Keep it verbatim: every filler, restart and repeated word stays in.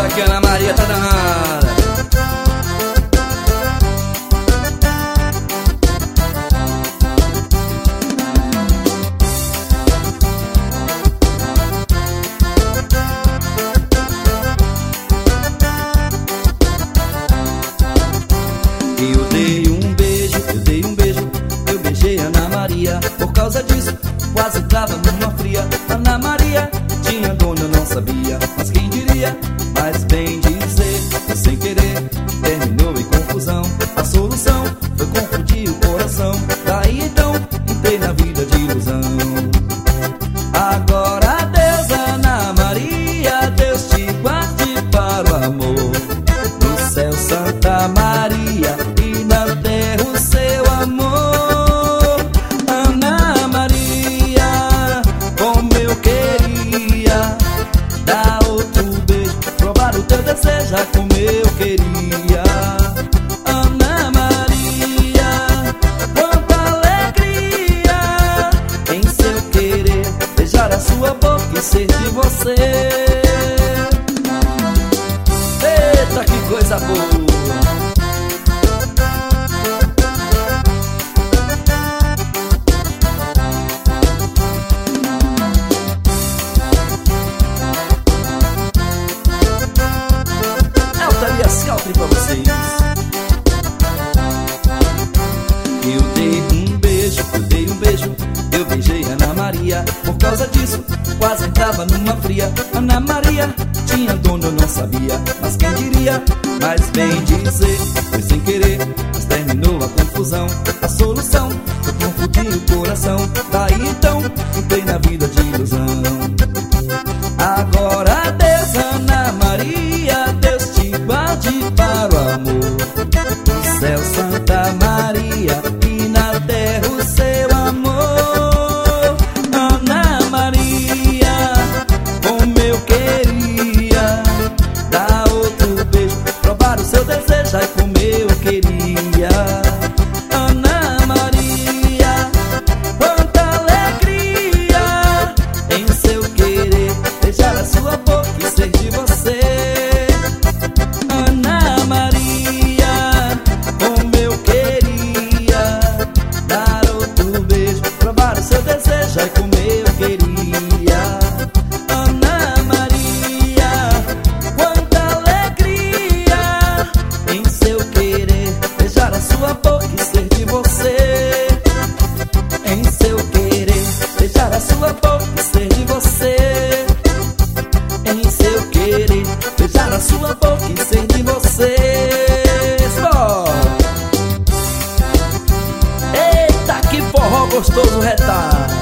Eita, que Ana Maria tá danada. Eu dei um beijo, eu dei um beijo, eu beijei Ana Maria. Por causa disso, quase tava numa fria. Ana Maria tinha dono, eu não sabia, mas quem diria? Mas bem dizer, sem querer, terminou em confusão. A solução foi confundir o coração. Daí então, entrei na vida de ilusão. Agora adeus, Ana Maria, Deus te guarde para o amor. No céu, Santa Maria, e na terra o seu amor. Ana Maria, como eu queria dar outro beijo, provar o teu desejo como eu queria. Ana Maria, quanta alegria em seu querer beijar a sua boca e ser de você. Eita, que coisa boa! Scalpri pra vocês. Eu dei um beijo, eu dei um beijo, eu beijei Ana Maria. Por causa disso, quase entrava numa fria. Ana Maria tinha dono, eu não sabia, mas quem diria? Mas bem dizer, foi sem querer, mas terminou a confusão. A solução foi confundir o coração. Daí então, entrei na vida de ilusão. Agora adeus, Ana Maria, Deus te guarde para o amor. No céu, Santa Maria, e na terra o seu amor. Ana Maria, como eu queria dar outro beijo, provar o seu desejo, ai como eu queria. Ana Maria, quanta alegria em seu querer beijar a sua boca e ser de você. Ana Maria, como eu queria dar outro beijo, provar o seu desejo, ai como eu queria. Ana Maria, quanta alegria em seu querer beijar a sua boca e ser de você. Em seu querer beijar a sua boca e ser de você. Em seu querer beijar a sua boca e ser de você. Eita, que forró gostoso retar.